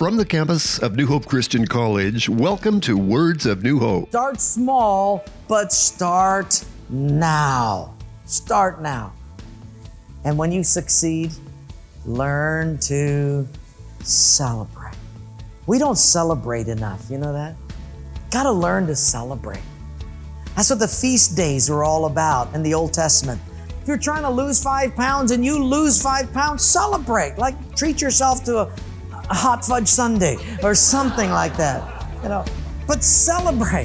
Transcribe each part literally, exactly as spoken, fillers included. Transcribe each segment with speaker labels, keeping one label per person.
Speaker 1: From the campus of New Hope Christian College, welcome to Words of New Hope.
Speaker 2: Start small, but start now. Start now. And when you succeed, learn to celebrate. We don't celebrate enough, you know that? Got to learn to celebrate. That's what the feast days are all about in the Old Testament. If you're trying to lose five pounds and you lose five pounds, celebrate. Like treat yourself to a, a hot fudge sundae or something like that, you know. But celebrate.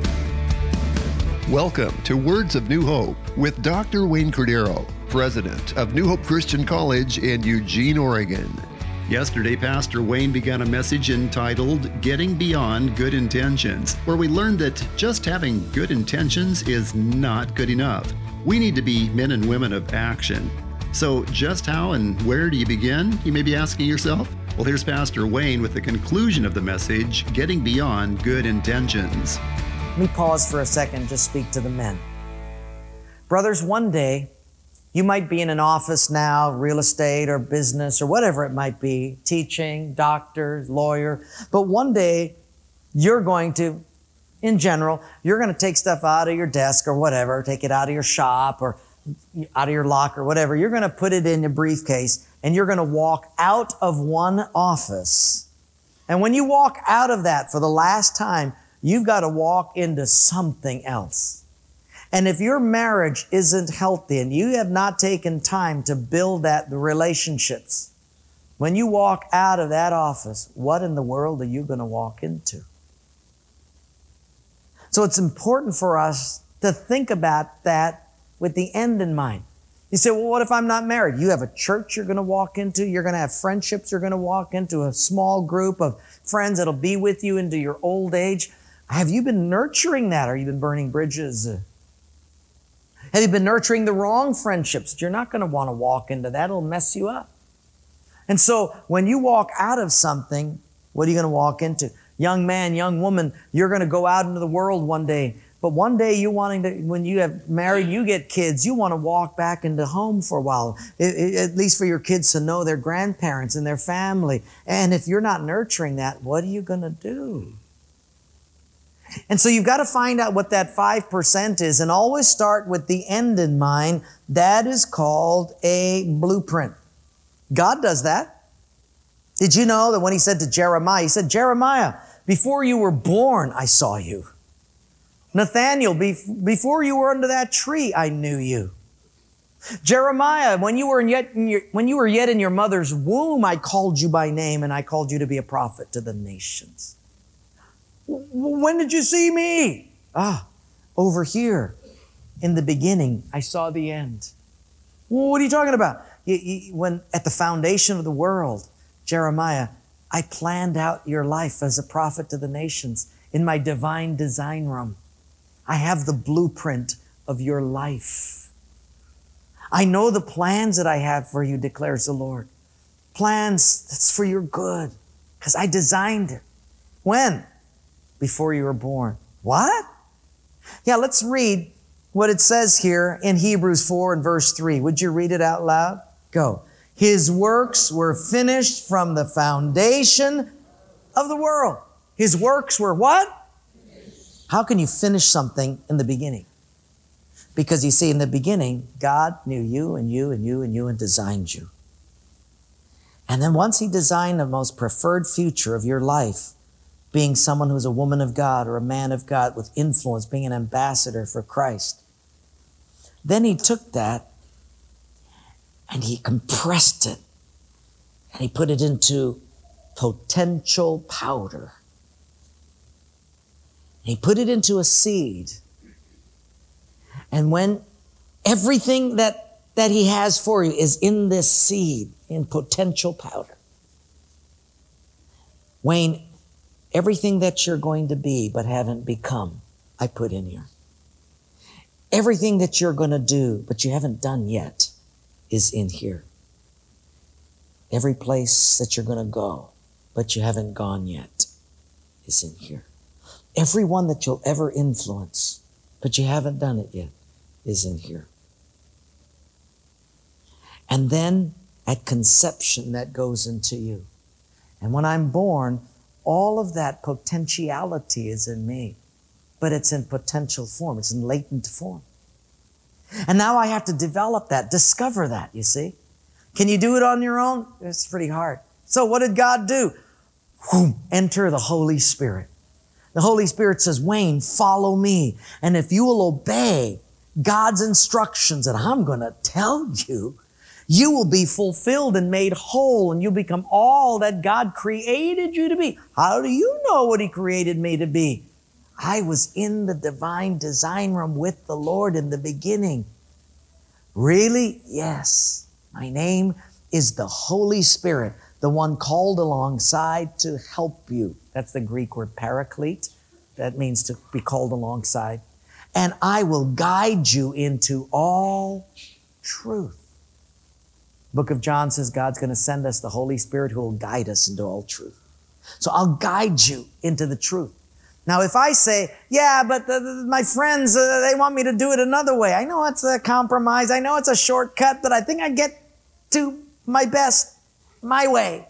Speaker 1: Welcome to Words of New Hope with Doctor Wayne Cordero, President of New Hope Christian College in Eugene, Oregon. Yesterday, Pastor Wayne began a message entitled Getting Beyond Good Intentions, where we learned that just having good intentions is not good enough. We need to be men and women of action. So just how and where do you begin, you may be asking yourself? Well, here's Pastor Wayne with the conclusion of the message, Getting Beyond Good Intentions.
Speaker 2: Let me pause for a second and just speak to the men. Brothers, one day, you might be in an office now, real estate or business or whatever it might be, teaching, doctor, lawyer, but one day you're going to, in general, you're going to take stuff out of your desk or whatever, take it out of your shop or out of your locker, whatever. You're going to put it in your briefcase and you're going to walk out of one office. And when you walk out of that for the last time, you've got to walk into something else. And if your marriage isn't healthy and you have not taken time to build that, the relationships, when you walk out of that office, what in the world are you going to walk into? So it's important for us to think about that with the end in mind. You say, well, what if I'm not married? You have a church you're going to walk into. You're going to have friendships you're going to walk into, a small group of friends that'll be with you into your old age. Have you been nurturing that, or have you been burning bridges? Have you been nurturing the wrong friendships? You're not going to want to walk into that. It'll mess you up. And so when you walk out of something, what are you going to walk into? Young man, young woman, you're going to go out into the world one day. But one day you wanting to, when you have married, you get kids, you want to walk back into home for a while, it, it, at least for your kids to know their grandparents and their family. And if you're not nurturing that, what are you going to do? And so you've got to find out what that five percent is and always start with the end in mind. That is called a blueprint. God does that. Did you know that when he said to Jeremiah, he said, Jeremiah, before you were born, I saw you. Nathaniel, before you were under that tree, I knew you. Jeremiah, when you were yet in your, when you were yet in your mother's womb, I called you by name and I called you to be a prophet to the nations. When did you see me? Ah, over here. In the beginning, I saw the end. What are you talking about? You, you, when at the foundation of the world, Jeremiah, I planned out your life as a prophet to the nations in my divine design room. I have the blueprint of your life. I know the plans that I have for you, declares the Lord. Plans that's for your good, because I designed it. When? Before you were born. What? Yeah, let's read what it says here in Hebrews four and verse three. Would you read it out loud? Go. His works were finished from the foundation of the world. His works were what? How can you finish something in the beginning? Because you see, in the beginning, God knew you and you and you and you and designed you. And then once he designed the most preferred future of your life, being someone who's a woman of God or a man of God with influence, being an ambassador for Christ, then he took that and he compressed it and he put it into potential powder. He put it into a seed. And when everything that, that he has for you is in this seed, in potential powder, Wayne, everything that you're going to be but haven't become, I put in here. Everything that you're going to do but you haven't done yet is in here. Every place that you're going to go but you haven't gone yet is in here. Everyone that you'll ever influence, but you haven't done it yet, is in here. And then at conception, that goes into you. And when I'm born, all of that potentiality is in me. But it's in potential form. It's in latent form. And now I have to develop that, discover that, you see. Can you do it on your own? It's pretty hard. So what did God do? Whew, enter the Holy Spirit. The Holy Spirit says, Wayne, follow me. And if you will obey God's instructions that I'm going to tell you, you will be fulfilled and made whole, and you'll become all that God created you to be. How do you know what He created me to be? I was in the divine design room with the Lord in the beginning. Really? Yes. My name is the Holy Spirit, the one called alongside to help you. That's the Greek word paraclete. That means to be called alongside. And I will guide you into all truth. Book of John says God's going to send us the Holy Spirit who will guide us into all truth. So I'll guide you into the truth. Now, if I say, yeah, but the, the, my friends, uh, they want me to do it another way. I know it's a compromise. I know it's a shortcut, but I think I get to my best my way.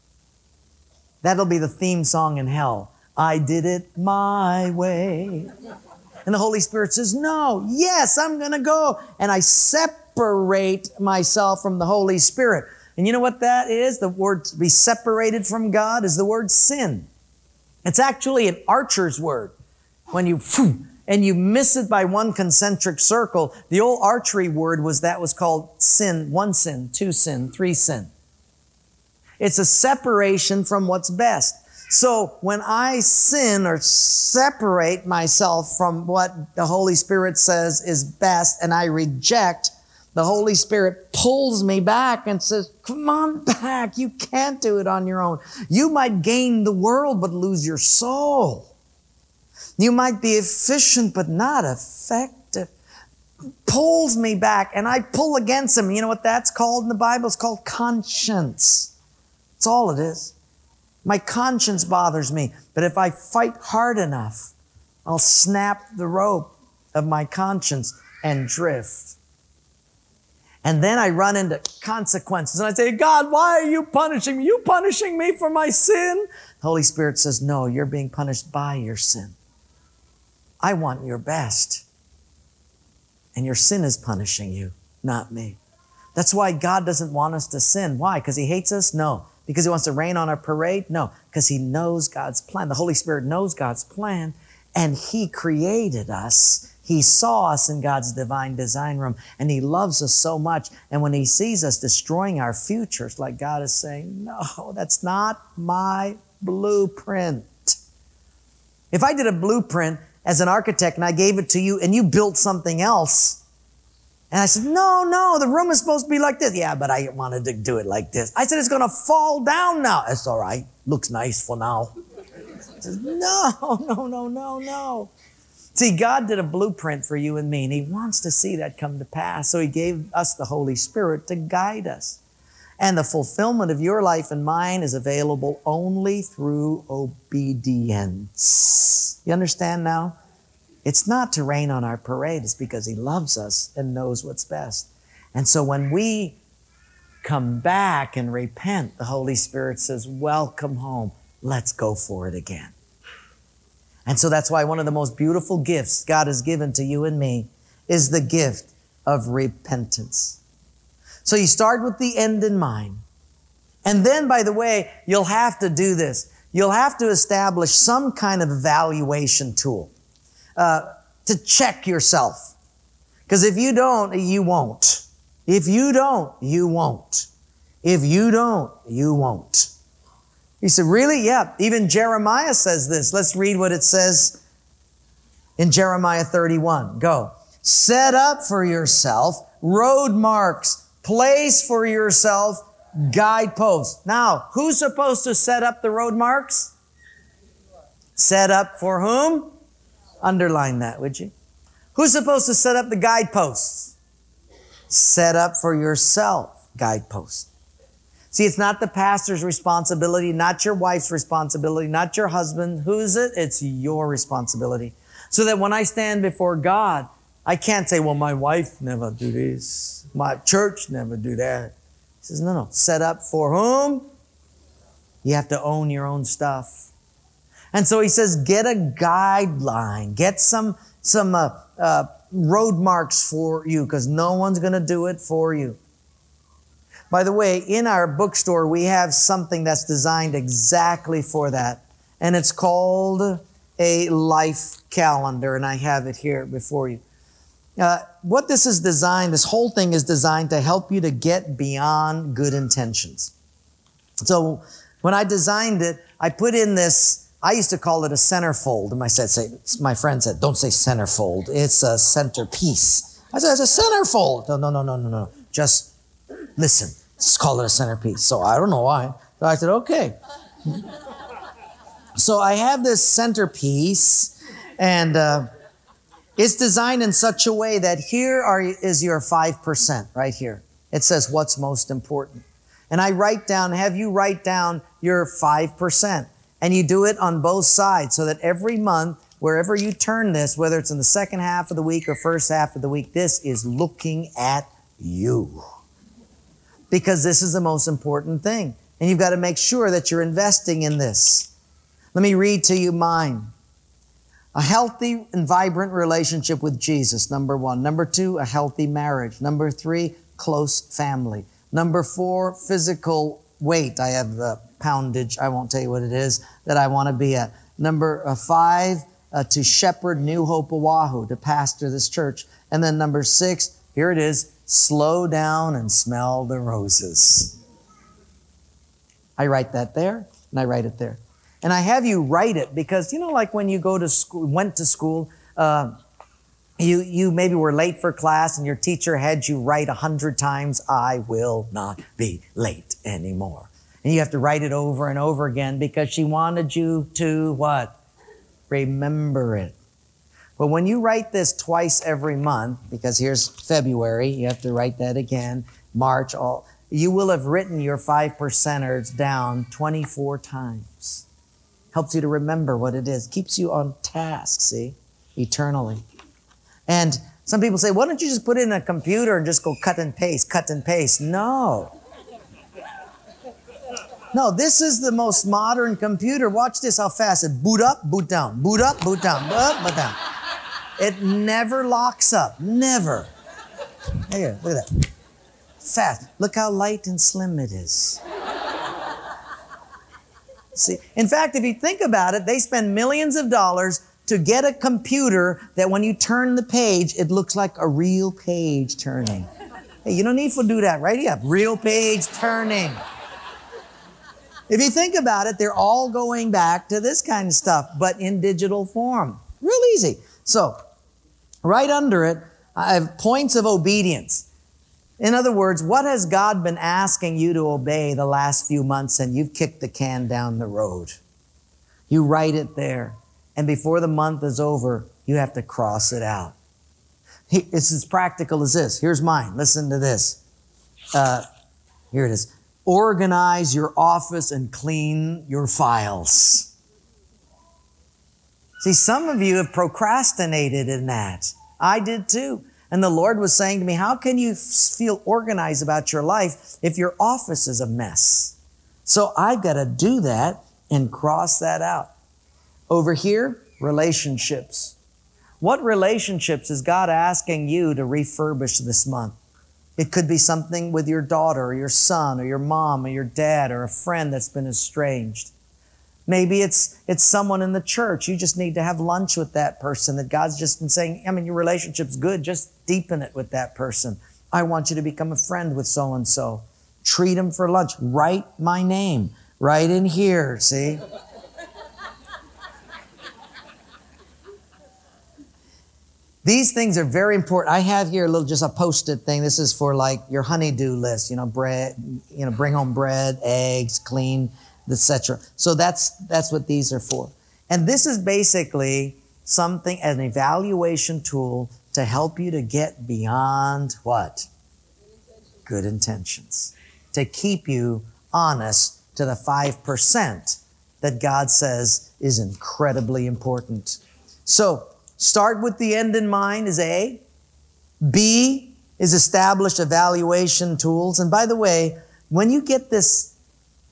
Speaker 2: That'll be the theme song in hell. I did it my way. And the Holy Spirit says, no, yes, I'm going to go. And I separate myself from the Holy Spirit. And you know what that is? The word to be separated from God is the word sin. It's actually an archer's word. When you, and you miss it by one concentric circle, the old archery word was that was called sin, one sin, two sin, three sin. It's a separation from what's best. So when I sin or separate myself from what the Holy Spirit says is best and I reject, the Holy Spirit pulls me back and says, come on back. You can't do it on your own. You might gain the world but lose your soul. You might be efficient but not effective. Pulls me back and I pull against him. You know what that's called in the Bible? It's called conscience. That's all it is. My conscience bothers me. But if I fight hard enough, I'll snap the rope of my conscience and drift. And then I run into consequences. And I say, God, why are you punishing me? You punishing me for my sin? The Holy Spirit says, no, you're being punished by your sin. I want your best. And your sin is punishing you, not me. That's why God doesn't want us to sin. Why? Because He hates us? No. Because He wants to rain on our parade? No. Because He knows God's plan. The Holy Spirit knows God's plan. And He created us. He saw us in God's divine design room, and He loves us so much. And when He sees us destroying our futures, like God is saying, no, that's not my blueprint. If I did a blueprint as an architect and I gave it to you and you built something else, and I said, no, no, the room is supposed to be like this. Yeah, but I wanted to do it like this. I said, it's going to fall down now. It's all right. Looks nice for now. I said, no, no, no, no, no. See, God did a blueprint for you and me, and He wants to see that come to pass. So He gave us the Holy Spirit to guide us. And the fulfillment of your life and mine is available only through obedience. You understand now? It's not to rain on our parade. It's because He loves us and knows what's best. And so when we come back and repent, the Holy Spirit says, welcome home. Let's go for it again. And so that's why one of the most beautiful gifts God has given to you and me is the gift of repentance. So you start with the end in mind. And then, by the way, you'll have to do this. You'll have to establish some kind of evaluation tool uh, to check yourself. Because if you don't, you won't. If you don't, you won't. If you don't, you won't. He said, really? Yeah. Even Jeremiah says this. Let's read what it says in Jeremiah thirty-one. Go. Set up for yourself road marks. Place for yourself guideposts. Now, who's supposed to set up the road marks? Set up for whom? Underline that, would you? Who's supposed to set up the guideposts? Set up for yourself guideposts. See, it's not the pastor's responsibility, not your wife's responsibility, not your husband. Who is it? It's your responsibility. So that when I stand before God, I can't say, well, my wife never do this. My church never do that. He says, no, no. Set up for whom? You have to own your own stuff. And so he says, get a guideline. Get some, some uh, uh, road marks for you, because no one's going to do it for you. By the way, in our bookstore, we have something that's designed exactly for that. And it's called a life calendar. And I have it here before you. Uh, what this is designed, this whole thing is designed to help you to get beyond good intentions. So when I designed it, I put in this, I used to call it a centerfold. And my, said, say, my friend said, don't say centerfold, it's a centerpiece. I said, it's a centerfold. No, no, no, no, no, no. Just listen, just call it a centerpiece. So I don't know why. So I said, okay. So I have this centerpiece, and uh, it's designed in such a way that here are, is your five percent right here. It says what's most important. And I write down, have you write down your five percent. And you do it on both sides so that every month, wherever you turn this, whether it's in the second half of the week or first half of the week, this is looking at you. Because this is the most important thing. And you've got to make sure that you're investing in this. Let me read to you mine. A healthy and vibrant relationship with Jesus, number one. Number two, a healthy marriage. Number three, close family. Number four, physical weight. I have the poundage, I won't tell you what it is, that I want to be at. Number uh, five, uh, to shepherd New Hope Oahu, to pastor this church. And then number six, here it is, slow down and smell the roses. I write that there, and I write it there. And I have you write it because, you know, like when you go to school, went to school, uh, you, you maybe were late for class and your teacher had you write a hundred times, I will not be late anymore. And you have to write it over and over again because she wanted you to what? Remember it. But when you write this twice every month, because here's February, you have to write that again, March, all, you will have written your five percenters down twenty-four times. Helps you to remember what it is. Keeps you on task, see, eternally. And some people say, why don't you just put it in a computer and just go cut and paste, cut and paste? No. No, this is the most modern computer. Watch this, how fast it boot up, boot down, boot up, boot down, boot up, boot down. It never locks up, never. Here, look at that. Fast. Look how light and slim it is. See, in fact, if you think about it, they spend millions of dollars to get a computer that when you turn the page, it looks like a real page turning. Hey, you don't need to do that, right? Yeah, real page turning. If you think about it, they're all going back to this kind of stuff, but in digital form. Real easy. So, right under it, I have points of obedience. In other words, what has God been asking you to obey the last few months and you've kicked the can down the road? You write it there. And before the month is over, you have to cross it out. It's as practical as this. Here's mine. Listen to this. Uh, here it is. Organize your office and clean your files. See, some of you have procrastinated in that. I did too. And the Lord was saying to me, how can you feel organized about your life if your office is a mess? So I've got to do that and cross that out. Over here, relationships. What relationships is God asking you to refurbish this month? It could be something with your daughter or your son or your mom or your dad or a friend that's been estranged. Maybe it's it's someone in the church. You just need to have lunch with that person that God's just been saying, I mean, your relationship's good. Just deepen it with that person. I want you to become a friend with so-and-so. Treat them for lunch. Write my name right in here, see? These things are very important. I have here a little, just a post-it thing. This is for like your honey-do list, you know, bread, you know, bring home bread, eggs, clean, et cetera. So that's, that's what these are for. And this is basically something, an evaluation tool to help you to get beyond what? Good intentions. To keep you honest to the five percent that God says is incredibly important. So, start with the end in mind is A. B is establish evaluation tools. And by the way, when you get this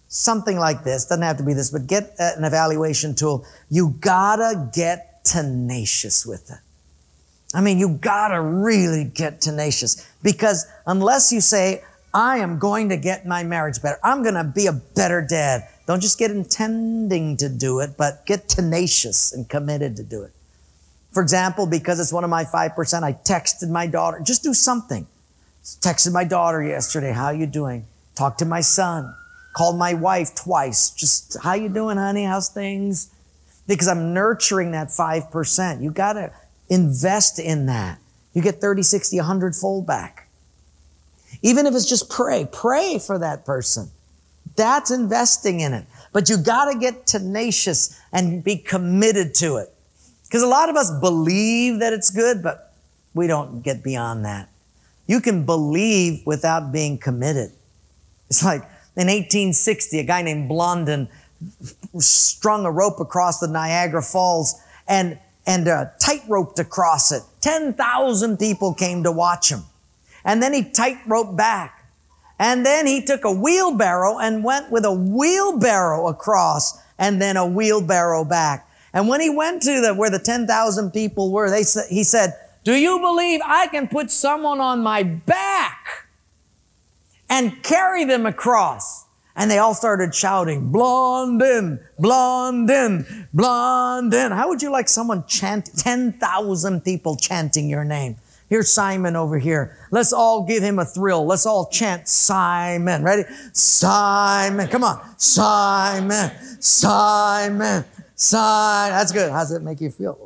Speaker 2: something like this. Doesn't have to be this, but get an evaluation tool. You gotta get tenacious with it. I mean, you gotta really get tenacious, because unless you say, I am going to get my marriage better, I'm gonna be a better dad, don't just get intending to do it, but get tenacious and committed to do it. For example, because it's one of my five percent, I texted my daughter, just do something. Texted my daughter yesterday, how you doing? Talked to my son. Called my wife twice. Just, how you doing, honey? How's things? Because I'm nurturing that five percent. You got to invest in that. You get thirty, sixty, one hundred fold back. Even if it's just pray. Pray for that person. That's investing in it. But you got to get tenacious and be committed to it. Because a lot of us believe that it's good, but we don't get beyond that. You can believe without being committed. It's like in eighteen sixty, a guy named Blondin strung a rope across the Niagara Falls and, and uh, tight-roped across it. ten thousand people came to watch him. And then he tight-roped back. And then he took a wheelbarrow and went with a wheelbarrow across and then a wheelbarrow back. And when he went to the, where the ten thousand people were, they sa- he said, do you believe I can put someone on my back and carry them across? And they all started shouting, Blondin, Blondin, Blondin. How would you like someone chant, ten thousand people chanting your name? Here's Simon over here. Let's all give him a thrill. Let's all chant Simon. Ready? Simon. Come on. Simon, Simon, Simon. That's good. How does it make you feel?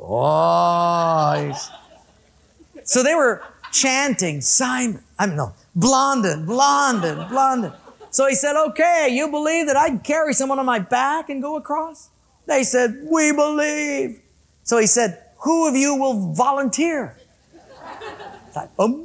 Speaker 2: Oh, so they were chanting, Simon, I mean, no, Blondin, Blondin, Blondin. So he said, okay, you believe that I can carry someone on my back and go across? They said, we believe. So he said, who of you will volunteer? It's like, um.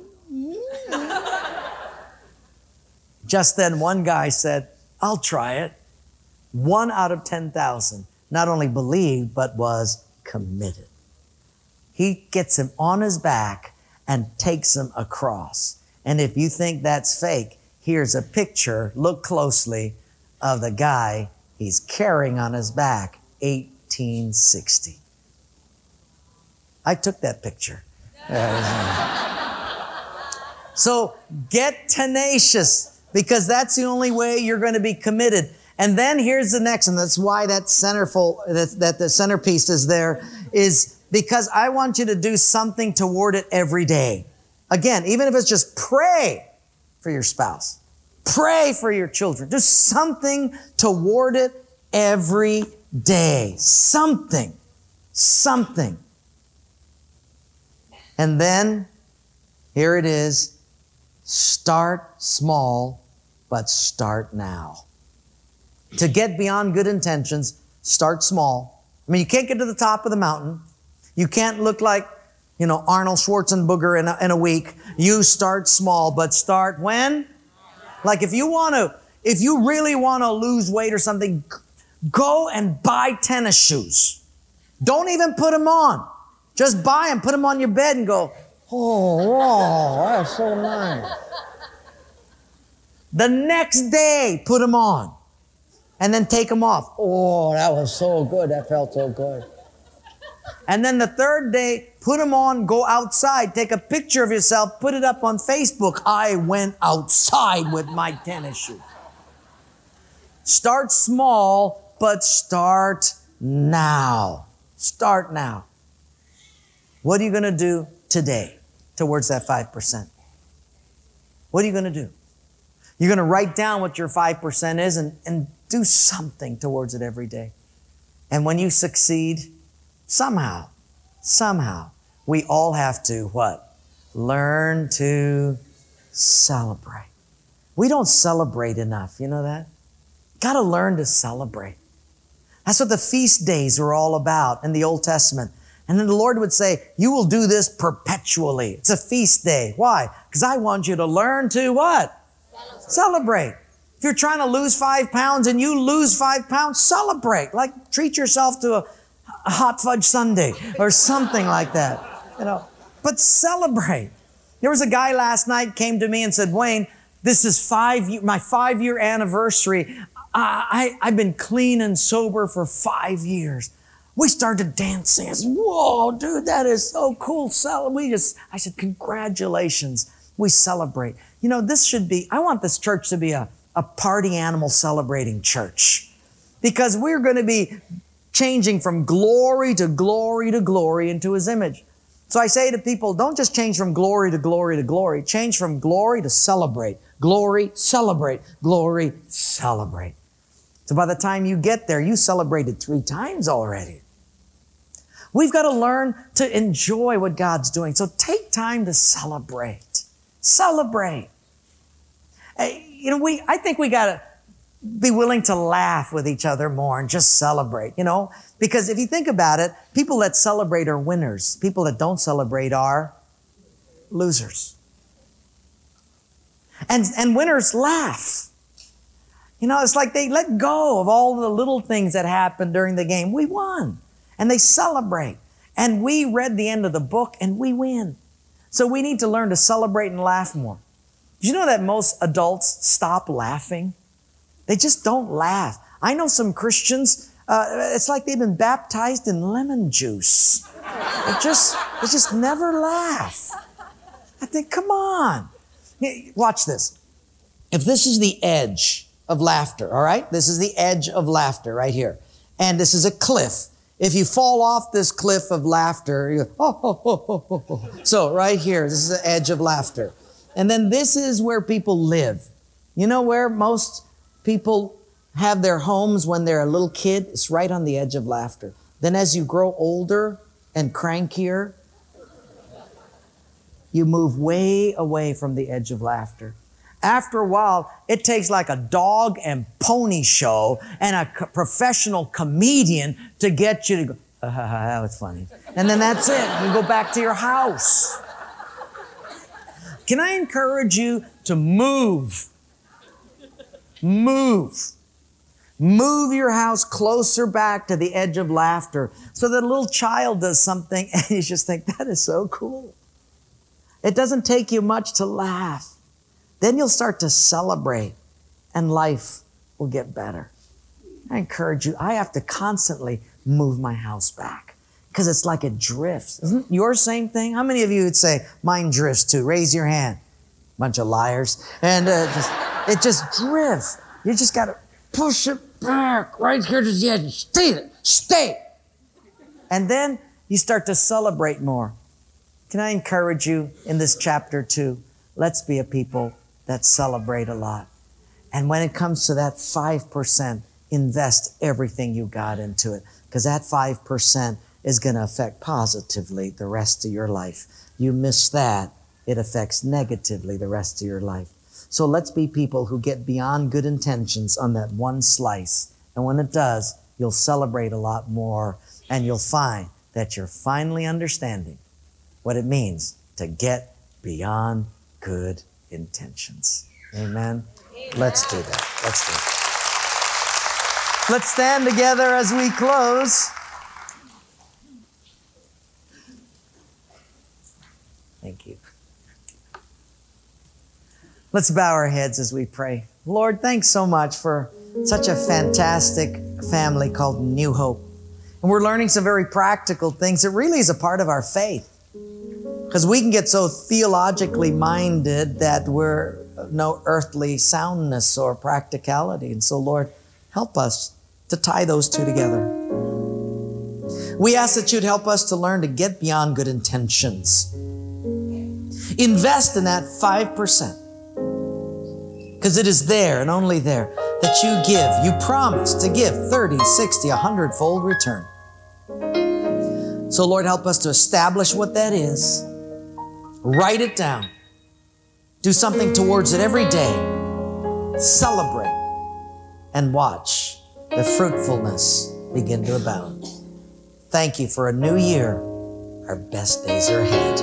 Speaker 2: Just then one guy said, I'll try it. One out of ten thousand not only believed, but was committed. He gets him on his back and takes him across. And if you think that's fake, here's a picture, look closely, of the guy he's carrying on his back, eighteen sixty. I took that picture. So get tenacious, because that's the only way you're going to be committed. And then here's the next, and that's why that centerfold, that, that the centerpiece is there, is because I want you to do something toward it every day. Again, even if it's just pray for your spouse, pray for your children, do something toward it every day. Something, something. And then, here it is, start small, but start now. To get beyond good intentions, start small. I mean, you can't get to the top of the mountain. You can't look like, you know, Arnold Schwarzenegger in a, in a week. You start small, but start when? Like if you want to, if you really want to lose weight or something, go and buy tennis shoes. Don't even put them on. Just buy them, put them on your bed and go, oh, wow, that's so nice. The next day, put them on. And then take them off. Oh, that was so good. That felt so good. And then the third day, put them on, go outside, take a picture of yourself, put it up on Facebook. I went outside with my tennis shoes. Start small, but start now. Start now. What are you going to do today towards that five percent? What are you going to do? You're going to write down what your five percent is and, and do something towards it every day. And when you succeed, somehow, somehow, we all have to, what? Learn to celebrate. We don't celebrate enough. You know that? Got to learn to celebrate. That's what the feast days are all about in the Old Testament. And then the Lord would say, you will do this perpetually. It's a feast day. Why? Because I want you to learn to what? Celebrate. Celebrate. If you're trying to lose five pounds and you lose five pounds, celebrate. Like treat yourself to a, a hot fudge sundae or something like that. You know, but celebrate. There was a guy last night came to me and said, Wayne, this is five my five-year anniversary. I, I, I've been clean and sober for five years. We started dancing. I said, whoa, dude, that is so cool. So we just, I said, congratulations. We celebrate. You know, this should be, I want this church to be a, a party animal celebrating church, because we're going to be changing from glory to glory to glory into His image. So I say to people, don't just change from glory to glory to glory. Change from glory to celebrate. Glory, celebrate. Glory, celebrate. So by the time you get there, you celebrated three times already. We've got to learn to enjoy what God's doing. So take time to celebrate. Celebrate. Hey, you know, we, I think we got to be willing to laugh with each other more and just celebrate, you know, because if you think about it, people that celebrate are winners. People that don't celebrate are losers. And, and winners laugh. You know, it's like they let go of all the little things that happened during the game. We won. And they celebrate. And we read the end of the book and we win. So we need to learn to celebrate and laugh more. Did you know that most adults stop laughing? They just don't laugh. I know some Christians, uh, it's like they've been baptized in lemon juice. They just, they just never laugh. I think, come on. Watch this. If this is the edge of laughter, all right? This is the edge of laughter right here. And this is a cliff. If you fall off this cliff of laughter, you go, oh, oh, oh, oh, oh, oh. So right here, this is the edge of laughter. And then this is where people live. You know where most people have their homes when they're a little kid? It's right on the edge of laughter. Then as you grow older and crankier, you move way away from the edge of laughter. After a while, it takes like a dog and pony show and a co- professional comedian to get you to go, uh, that was funny. And then that's it. You go back to your house. Can I encourage you to move? Move. Move your house closer back to the edge of laughter so that a little child does something and you just think, that is so cool. It doesn't take you much to laugh. Then you'll start to celebrate and life will get better. I encourage you, I have to constantly move my house back because it's like it drifts. Isn't your same thing? How many of you would say, mine drifts too? Raise your hand. Bunch of liars. And uh, just, it just drifts. You just got to push it back right here to the edge. Stay there. Stay. And then you start to celebrate more. Can I encourage you in this chapter too? Let's be a people that celebrate a lot. And when it comes to that five percent, invest everything you got into it, because that five percent is going to affect positively the rest of your life. You miss that, it affects negatively the rest of your life. So let's be people who get beyond good intentions on that one slice. And when it does, you'll celebrate a lot more, and you'll find that you're finally understanding what it means to get beyond good intentions. Amen? Amen. Let's do that. Let's do it. Let's stand together as we close. Thank you. Let's bow our heads as we pray. Lord, thanks so much for such a fantastic family called New Hope. And we're learning some very practical things. It really is a part of our faith. Because we can get so theologically minded that we're no earthly soundness or practicality. And so, Lord, help us to tie those two together. We ask that you'd help us to learn to get beyond good intentions. Invest in that five percent. Because it is there and only there that you give. You promise to give thirty, sixty, a hundred-fold return. So, Lord, help us to establish what that is. Write it down. Do something towards it every day. Celebrate and watch the fruitfulness begin to abound. Thank you for a new year. Our best days are ahead.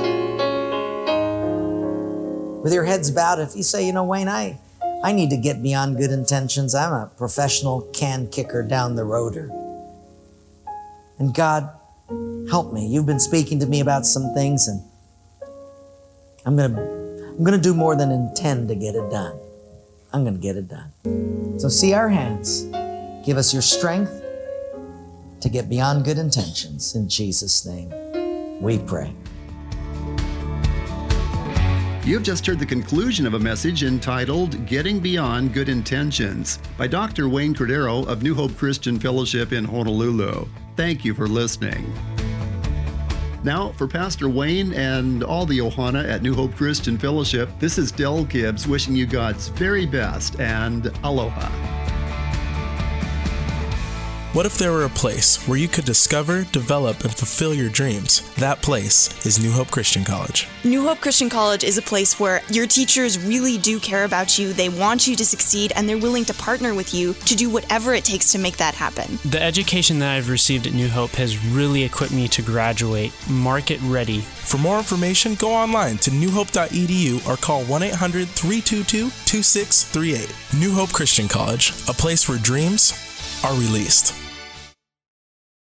Speaker 2: With your heads bowed, if you say, you know, Wayne, I, I need to get beyond good intentions. I'm a professional can kicker down the roader. And God, help me. You've been speaking to me about some things, and I'm going to I'm going to do more than intend to get it done. I'm going to get it done. So see our hands. Give us your strength to get beyond good intentions. In Jesus' name, we pray.
Speaker 1: You have just heard the conclusion of a message entitled Getting Beyond Good Intentions by Doctor Wayne Cordeiro of New Hope Christian Fellowship in Honolulu. Thank you for listening. Now, for Pastor Wayne and all the Ohana at New Hope Christian Fellowship, this is Del Gibbs wishing you God's very best and aloha.
Speaker 3: What if there were a place where you could discover, develop, and fulfill your dreams? That place is New Hope Christian College.
Speaker 4: New Hope Christian College is a place where your teachers really do care about you, they want you to succeed, and they're willing to partner with you to do whatever it takes to make that happen.
Speaker 5: The education that I've received at New Hope has really equipped me to graduate market ready.
Speaker 3: For more information, go online to new hope dot e d u or call one eight hundred, three two two, two six three eight. New Hope Christian College, a place where dreams are released.